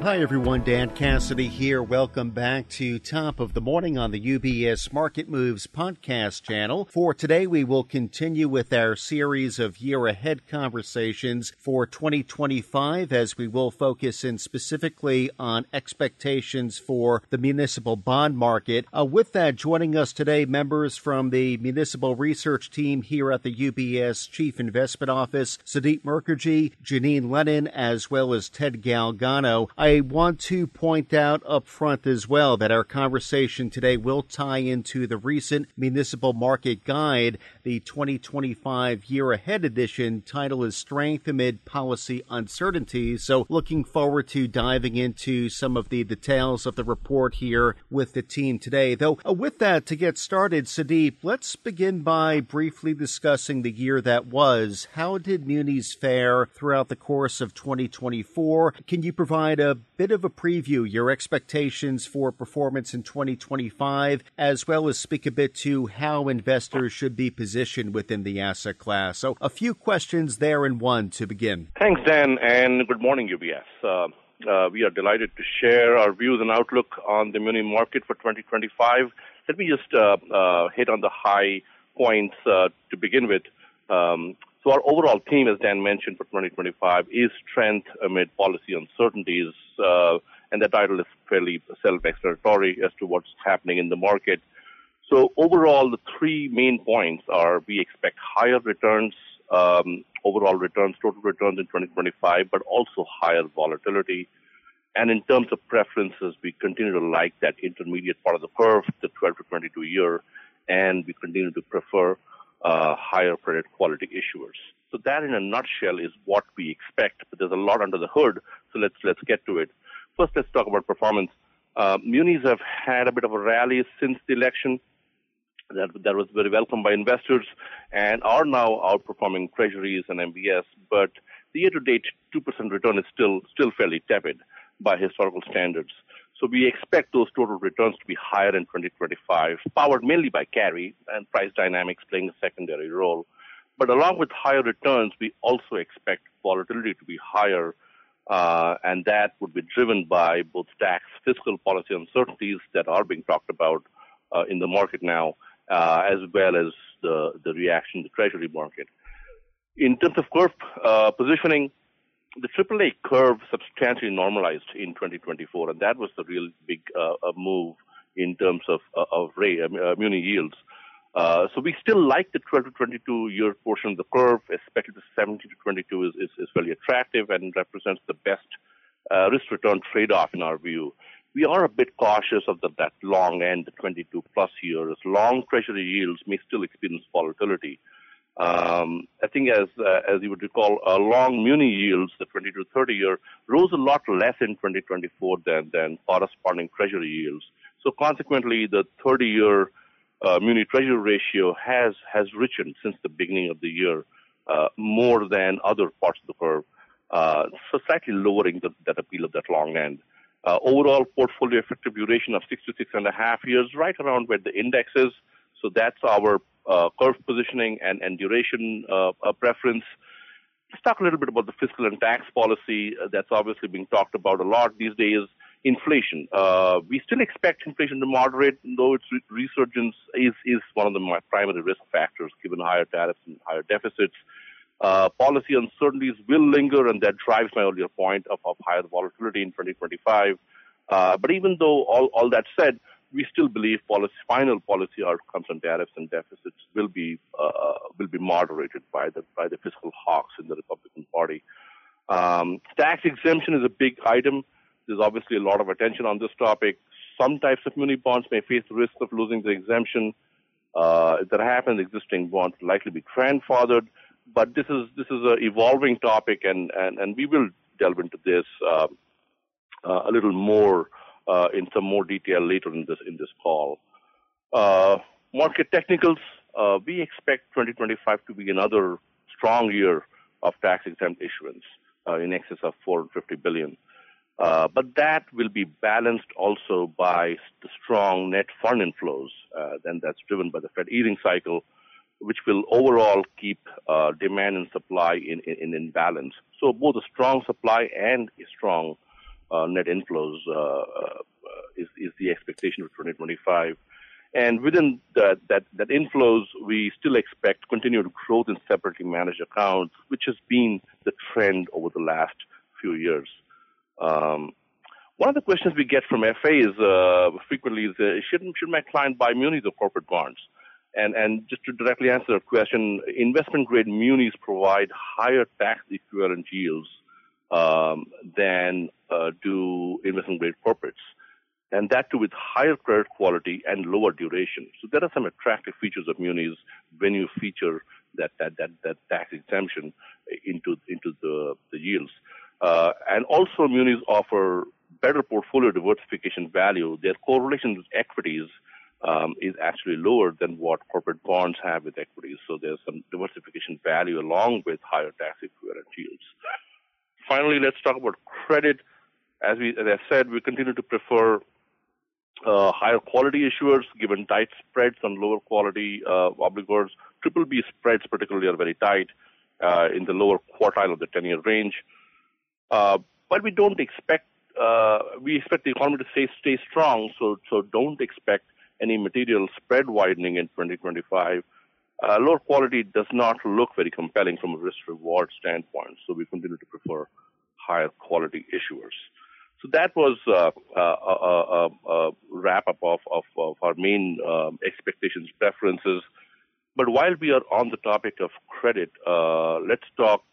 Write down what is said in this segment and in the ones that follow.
Hi, everyone. Dan Cassidy here. Welcome back to Top of the Morning on the UBS Market Moves podcast channel. For today, we will continue with our series of year-ahead conversations for 2025, as we will focus in specifically on expectations for the municipal bond market. With that, joining us today, members from the municipal research team here at the UBS Chief Investment Office, Sudeep Mukherjee, Janine Lennon, as well as Ted Galgano. I want to point out up front as well that our conversation today will tie into the recent Municipal Market Guide, the 2025 Year Ahead edition. Title is Strength Amid Policy Uncertainties. So looking forward to diving into some of the details of the report here with the team today. Though with that, to get started, Sudeep, let's begin by briefly discussing the year that was. How did munis fare throughout the course of 2024? Can you provide a bit of a preview, your expectations for performance in 2025, as well as speak a bit to how investors should be positioned within the asset class? So a few questions there in one to begin. Thanks, Dan, and good morning, UBS. We are delighted to share our views and outlook on the muni market for 2025. Let me just hit on the high points to begin with. So our overall theme, as Dan mentioned, for 2025 is strength amid policy uncertainties, and the title is fairly self-explanatory as to what's happening in the market. So overall, the three main points are we expect higher returns, overall returns, total returns in 2025, but also higher volatility. And in terms of preferences, we continue to like that intermediate part of the curve, the 12 to 22 year, and we continue to prefer higher credit quality issuers. So that in a nutshell is what we expect, but there's a lot under the hood, so let's get to it. First, let's talk about performance. Munis have had a bit of a rally since the election. That was very welcome by investors and are now outperforming treasuries and MBS, but the year-to-date 2% return is still fairly tepid by historical standards. So we expect those total returns to be higher in 2025, powered mainly by carry and price dynamics playing a secondary role. But along with higher returns, we also expect volatility to be higher, and that would be driven by both tax, fiscal policy uncertainties that are being talked about in the market now, as well as the reaction to the treasury market. In terms of curve positioning, the AAA curve substantially normalized in 2024, and that was the real big move in terms of muni yields. So we still like the 12 to 22 year portion of the curve, especially the 17 to 22 is very attractive and represents the best risk-return trade-off in our view. We are a bit cautious of that long end, the 22 plus years. Long treasury yields may still experience volatility. I think as you would recall, long muni yields, the 20 to 30 year, rose a lot less in 2024 than corresponding treasury yields. So consequently, the 30-year muni treasury ratio has risen since the beginning of the year, more than other parts of the curve, so slightly lowering that appeal of that long end. Overall portfolio effective duration of 6 to 6.5 years, right around where the index is. So that's our curve positioning and duration preference. Let's talk a little bit about the fiscal and tax policy that's obviously being talked about a lot these days. Inflation. We still expect inflation to moderate, though its resurgence is one of the primary risk factors given higher tariffs and higher deficits. Policy uncertainties will linger, and that drives my earlier point of higher volatility in 2025. But even though all that said, we still believe final policy outcomes on tariffs and deficits will be moderated by the fiscal hawks in the Republican Party. Tax exemption is a big item. There's obviously a lot of attention on this topic. Some types of muni bonds may face the risk of losing the exemption. If that happens, existing bonds will likely be grandfathered. But this is an evolving topic, and we will delve into this a little more in some more detail later in this call. Market technicals. We expect 2025 to be another strong year of tax-exempt issuance in excess of $450 billion. But that will be balanced also by the strong net fund inflows, then that's driven by the Fed easing cycle, which will overall keep demand and supply in balance. So both a strong supply and a strong net inflows is the expectation for 2025. And within that inflows, we still expect continued growth in separately managed accounts, which has been the trend over the last few years. One of the questions we get from FAs frequently is, should my client buy munis or corporate bonds? And just to directly answer the question, investment-grade munis provide higher tax-equivalent yields than do investment-grade corporates, and that too with higher credit quality and lower duration. So there are some attractive features of munis when you feature that tax exemption into the yields. And also munis offer better portfolio diversification value. Their correlation with equities is actually lower than what corporate bonds have with equities. So there's some diversification value along with higher tax equivalent yields. Finally, let's talk about credit. As I said, we continue to prefer higher quality issuers given tight spreads on lower quality obligors. Triple B spreads particularly are very tight in the lower quartile of the 10-year range. But we don't expect, we expect the economy to stay strong, so don't expect any material spread widening in 2025. Lower quality does not look very compelling from a risk-reward standpoint, so we continue to prefer higher quality issuers. So that was a wrap-up of our main expectations, preferences. But while we are on the topic of credit, let's talk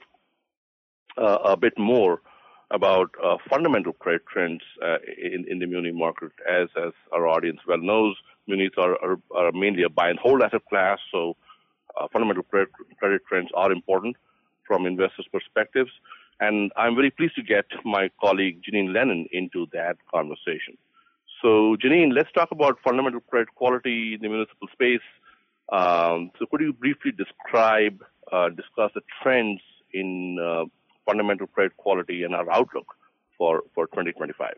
a bit more about fundamental credit trends in the muni market. As our audience well knows, munis are mainly a buy and hold asset class, so fundamental credit trends are important from investors' perspectives. And I'm very pleased to get my colleague Janine Lennon into that conversation. So Janine, let's talk about fundamental credit quality in the municipal space. So could you briefly discuss the trends in fundamental credit quality and our outlook for 2025?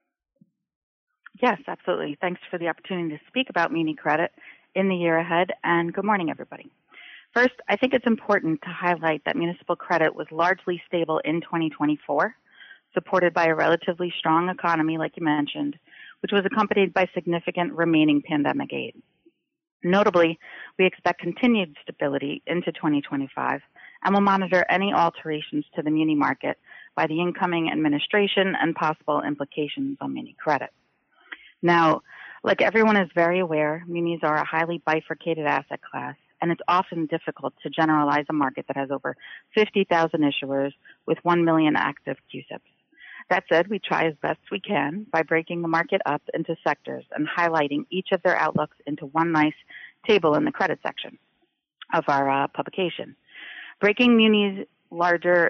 Yes, absolutely. Thanks for the opportunity to speak about muni credit in the year ahead, and good morning, everybody. First, I think it's important to highlight that municipal credit was largely stable in 2024, supported by a relatively strong economy, like you mentioned, which was accompanied by significant remaining pandemic aid. Notably, we expect continued stability into 2025 and will monitor any alterations to the muni market by the incoming administration and possible implications on muni credit. Now, like everyone is very aware, munis are a highly bifurcated asset class, and it's often difficult to generalize a market that has over 50,000 issuers with 1 million active CUSIPs. That said, we try as best we can by breaking the market up into sectors and highlighting each of their outlooks into one nice table in the credit section of our publication. Breaking munis' larger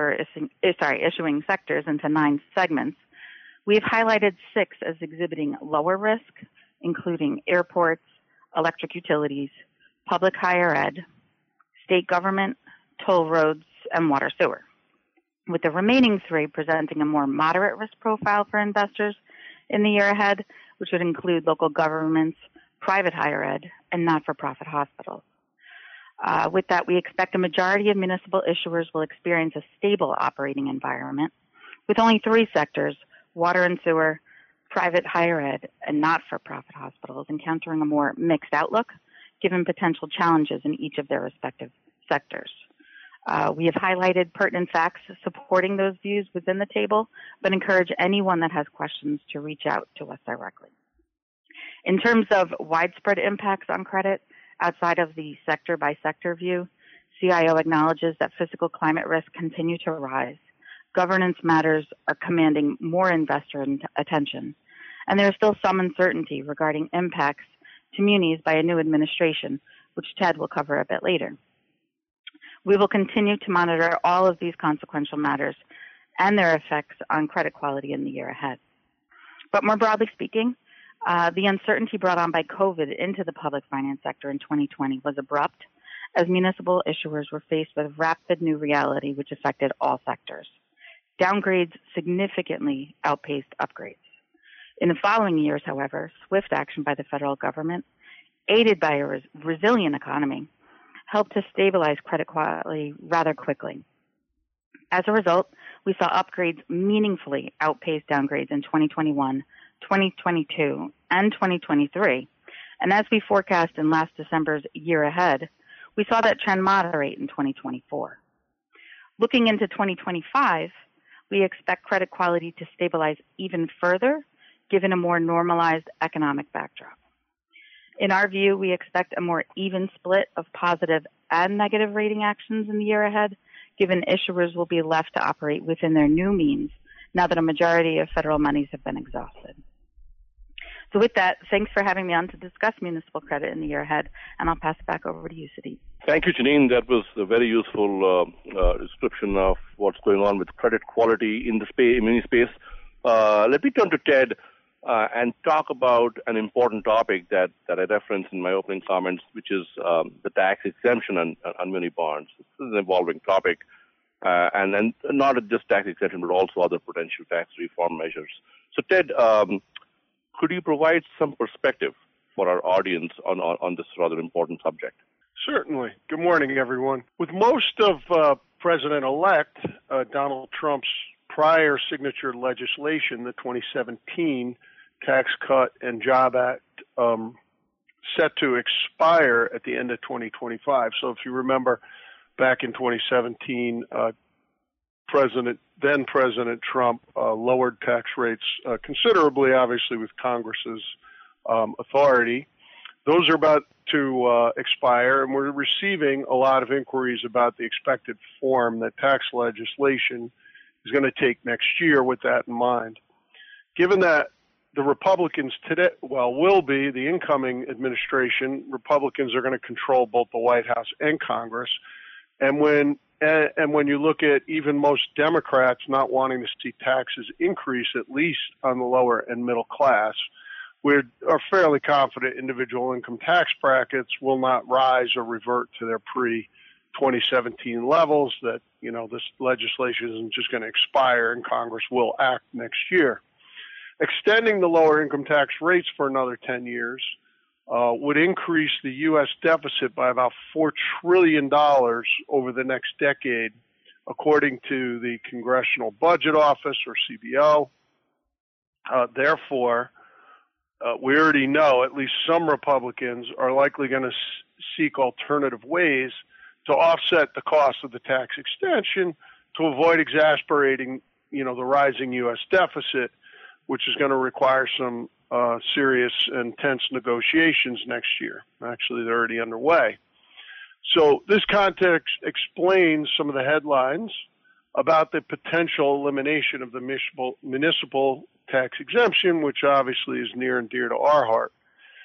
issuing sectors into 9 segments, we have highlighted 6 as exhibiting lower risk, including airports, electric utilities, public higher ed, state government, toll roads, and water sewer, with the remaining 3 presenting a more moderate risk profile for investors in the year ahead, which would include local governments, private higher ed, and not-for-profit hospitals. With that, we expect a majority of municipal issuers will experience a stable operating environment, with only 3 sectors, water and sewer, private higher ed, and not-for-profit hospitals, encountering a more mixed outlook, given potential challenges in each of their respective sectors. We have highlighted pertinent facts supporting those views within the table, but encourage anyone that has questions to reach out to us directly. In terms of widespread impacts on credit, outside of the sector-by-sector view, CIO acknowledges that physical climate risks continue to rise. Governance matters are commanding more investor attention, and there is still some uncertainty regarding impacts to munis by a new administration, which Ted will cover a bit later. We will continue to monitor all of these consequential matters and their effects on credit quality in the year ahead. But more broadly speaking, the uncertainty brought on by COVID into the public finance sector in 2020 was abrupt, as municipal issuers were faced with rapid new reality which affected all sectors. Downgrades significantly outpaced upgrades. In the following years, however, swift action by the federal government, aided by a resilient economy, helped to stabilize credit quality rather quickly. As a result, we saw upgrades meaningfully outpace downgrades in 2021, 2022, and 2023. And as we forecast in last December's year ahead, we saw that trend moderate in 2024. Looking into 2025, we expect credit quality to stabilize even further, given a more normalized economic backdrop. In our view, we expect a more even split of positive and negative rating actions in the year ahead, given issuers will be left to operate within their new means now that a majority of federal monies have been exhausted. So with that, thanks for having me on to discuss municipal credit in the year ahead, and I'll pass it back over to you, Sudeep. Thank you, Janine. That was a very useful description of what's going on with credit quality in the muni space. Let me turn to Ted and talk about an important topic that I referenced in my opening comments, which is the tax exemption on muni bonds. This is an evolving topic, and not just tax exemption, but also other potential tax reform measures. So, Ted, could you provide some perspective for our audience on this rather important subject? Certainly. Good morning, everyone. With most of President-elect Donald Trump's prior signature legislation, the 2017 Tax Cut and Job Act, set to expire at the end of 2025. So if you remember, back in 2017, then President Trump lowered tax rates considerably, obviously with Congress's authority. Those are about to expire, and we're receiving a lot of inquiries about the expected form that tax legislation is going to take next year with that in mind. Given that the Republicans today, will be the incoming administration, Republicans are going to control both the White House and Congress, and when you look at even most Democrats not wanting to see taxes increase, at least on the lower and middle class, we are fairly confident individual income tax brackets will not rise or revert to their pre-2017 levels, that, this legislation isn't just going to expire and Congress will act next year. Extending the lower income tax rates for another 10 years would increase the U.S. deficit by about $4 trillion over the next decade, according to the Congressional Budget Office, or CBO. Therefore, we already know at least some Republicans are likely going to seek alternative ways to offset the cost of the tax extension to avoid exasperating, the rising U.S. deficit, which is going to require some serious and tense negotiations next year. Actually, they're already underway. So this context explains some of the headlines about the potential elimination of the municipal tax exemption, which obviously is near and dear to our heart.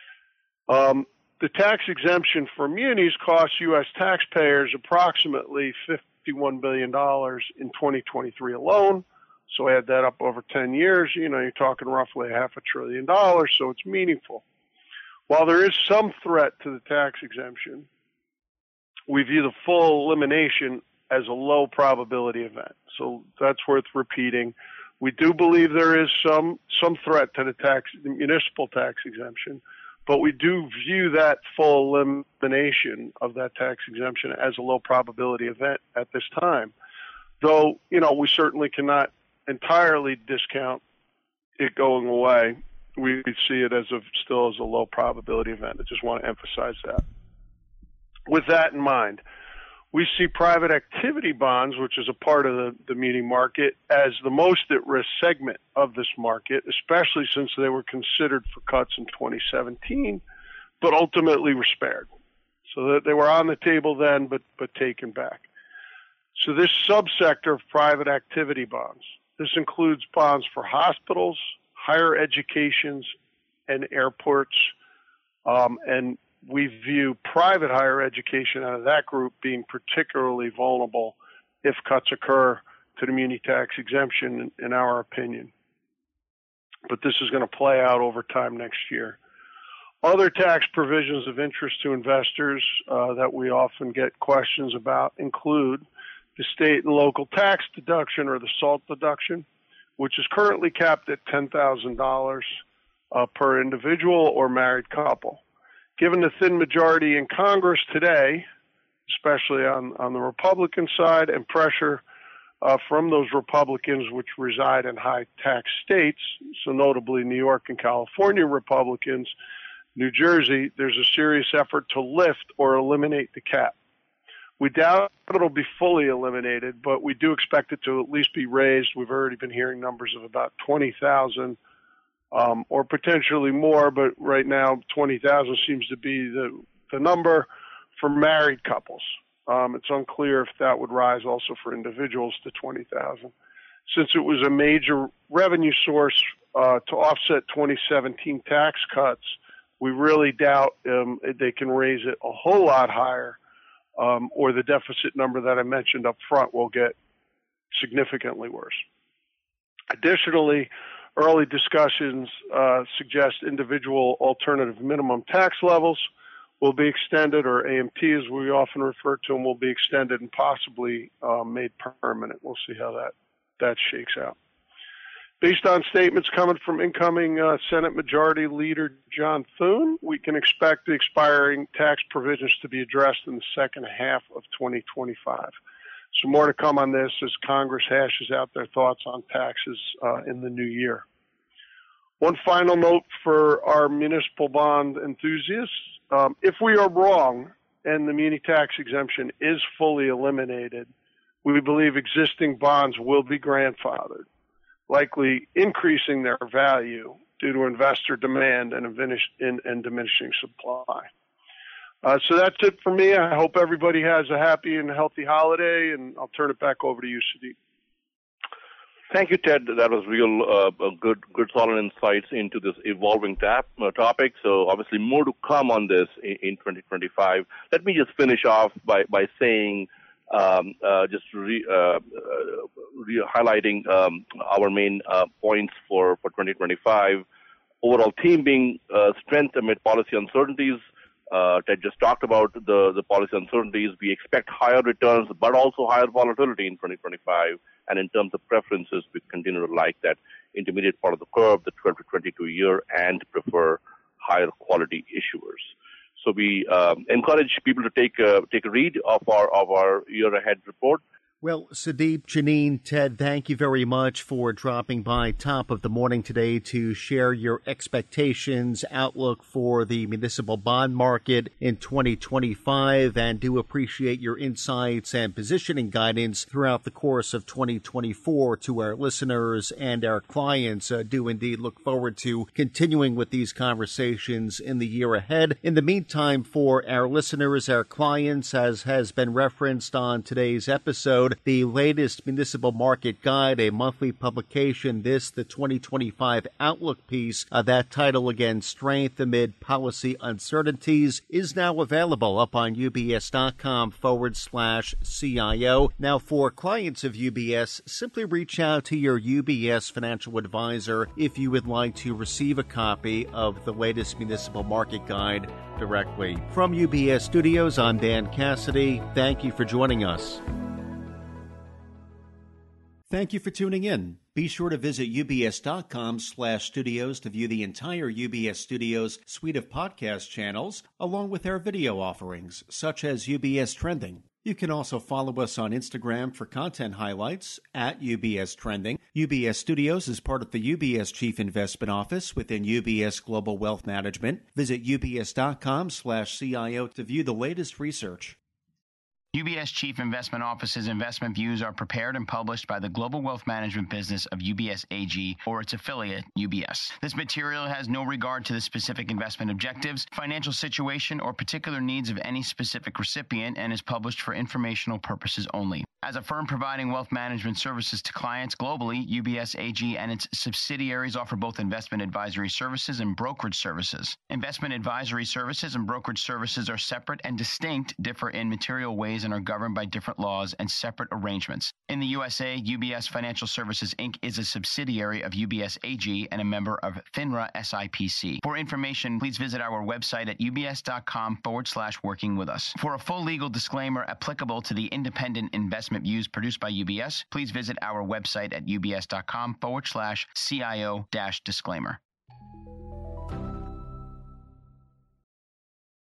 The tax exemption for munis costs U.S. taxpayers approximately $51 billion in 2023 alone. So add that up over 10 years, you're talking roughly $500 billion, so it's meaningful. While there is some threat to the tax exemption, we view the full elimination as a low probability event. So that's worth repeating. We do believe there is some threat to the municipal tax exemption, but we do view that full elimination of that tax exemption as a low probability event at this time. Though, we certainly cannot entirely discount it going away. We see it still as a low probability event. I just want to emphasize that. With that in mind, we see private activity bonds, which is a part of the muni market, as the most at-risk segment of this market, especially since they were considered for cuts in 2017, but ultimately were spared. So that they were on the table then, but taken back. So this subsector of private activity bonds, this includes bonds for hospitals, higher educations, and airports, and we view private higher education out of that group being particularly vulnerable if cuts occur to the muni tax exemption, in our opinion. But this is going to play out over time next year. Other tax provisions of interest to investors that we often get questions about include the state and local tax deduction, or the SALT deduction, which is currently capped at $10,000 per individual or married couple. Given the thin majority in Congress today, especially on the Republican side, and pressure from those Republicans which reside in high tax states, so notably New York and California Republicans, New Jersey, there's a serious effort to lift or eliminate the cap. We doubt it'll be fully eliminated, but we do expect it to at least be raised. We've already been hearing numbers of about 20,000 or potentially more, but right now 20,000 seems to be the number for married couples. It's unclear if that would rise also for individuals to 20,000. Since it was a major revenue source to offset 2017 tax cuts, we really doubt they can raise it a whole lot higher, or the deficit number that I mentioned up front will get significantly worse. Additionally, early discussions suggest individual alternative minimum tax levels will be extended, or AMT as we often refer to them, will be extended and possibly made permanent. We'll see how that shakes out. Based on statements coming from incoming Senate Majority Leader John Thune, we can expect the expiring tax provisions to be addressed in the second half of 2025. So more to come on this as Congress hashes out their thoughts on taxes in the new year. One final note for our municipal bond enthusiasts. If we are wrong and the muni tax exemption is fully eliminated, we believe existing bonds will be grandfathered, likely increasing their value due to investor demand and diminishing supply. So that's it for me. I hope everybody has a happy and healthy holiday, and I'll turn it back over to you, Sudeep. Thank you, Ted. That was real good, solid insights into this evolving topic. So obviously more to come on this in 2025. Let me just finish off by saying, highlighting our main points for 2025. Overall theme being strength amid policy uncertainties. Ted just talked about the policy uncertainties. We expect higher returns, but also higher volatility in 2025. And in terms of preferences, we continue to like that intermediate part of the curve, the 12 to 22 year, and prefer higher quality issuers. So we encourage people to take a read of our year ahead report. Well, Sudeep, Janine, Ted, thank you very much for dropping by top of the morning today to share your expectations, outlook for the municipal bond market in 2025, and do appreciate your insights and positioning guidance throughout the course of 2024 to our listeners and our clients. Do indeed look forward to continuing with these conversations in the year ahead. In the meantime, for our listeners, our clients, as has been referenced on today's episode, the latest Municipal Market Guide, a monthly publication, the 2025 Outlook piece, that title again, Strength Amid Policy Uncertainties, is now available up on ubs.com/CIO. Now, for clients of UBS, simply reach out to your UBS financial advisor if you would like to receive a copy of the latest Municipal Market Guide directly. From UBS Studios, I'm Dan Cassidy. Thank you for joining us. Thank you for tuning in. Be sure to visit ubs.com/studios to view the entire UBS Studios suite of podcast channels, along with our video offerings, such as UBS Trending. You can also follow us on Instagram for content highlights at UBS Trending. UBS Studios is part of the UBS Chief Investment Office within UBS Global Wealth Management. Visit ubs.com/CIO to view the latest research. UBS Chief Investment Office's investment views are prepared and published by the global wealth management business of UBS AG or its affiliate, UBS. This material has no regard to the specific investment objectives, financial situation, or particular needs of any specific recipient and is published for informational purposes only. As a firm providing wealth management services to clients globally, UBS AG and its subsidiaries offer both investment advisory services and brokerage services. Investment advisory services and brokerage services are separate and distinct, differ in material ways, and are governed by different laws and separate arrangements. In the USA, UBS Financial Services, Inc. is a subsidiary of UBS AG and a member of FINRA SIPC. For information, please visit our website at ubs.com/working with us. For a full legal disclaimer applicable to the independent investment views produced by UBS, please visit our website at ubs.com/CIO-disclaimer.